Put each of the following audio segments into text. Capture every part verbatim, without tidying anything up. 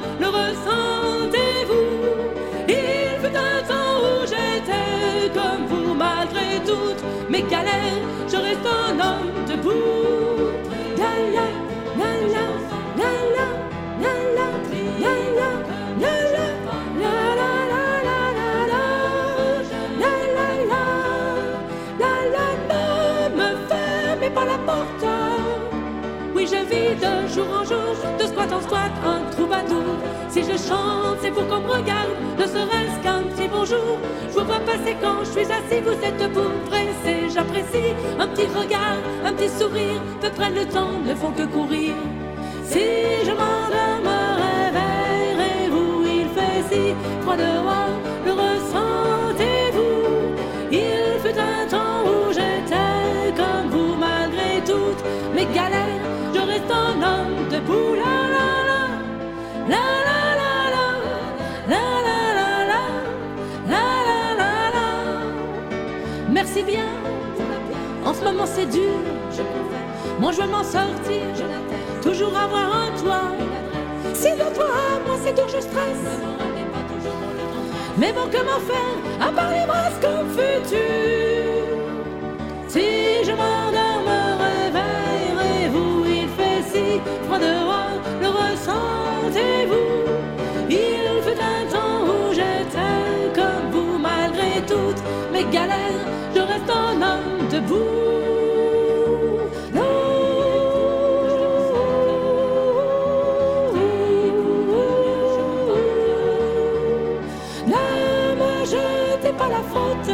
le ressentez-vous? Il fut un temps où j'étais comme vous, malgré toutes mes galères, je reste un homme debout. La la la la la la la la la la la la la la la la la la la la. Ne me fermez pas la porte. Oui, je vis de jour en jour, de squat en squat, un troubadour. Si je chante, c'est pour qu'on me regarde, ne serait-ce qu'un petit bonjour. Je vous vois passer quand je suis assis, vous êtes debout, pressé, j'apprécie. Un petit regard, un petit sourire, peu près le temps ne font que courir. Si je m'endors, me réveillerez-vous, il fait si froid dehors, le ressentez-vous? Il fut un temps où j'étais comme vous, malgré toutes mes galères, je reste un homme debout. La la la, la la la la, la la la la, la la la la. Merci bien, en ce moment c'est dur, je confesse. Moi je veux m'en sortir, je l'atteste. Toujours avoir un toit. Si le toit, moi c'est dur, je stresse. Mais bon, comment faire à part les bras comme futur? Si je m'endors, me réveillerez-vous? Il fait si froid dehors, le ressentez-vous? Il fut un temps où j'étais comme vous, malgré toutes mes galères, je reste un homme debout. Ne me jetez pas la faute,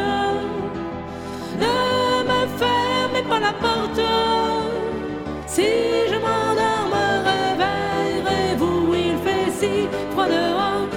ne me fermez pas la porte. Si je m'endors, me réveillerez-vous? Il fait si froid dehors,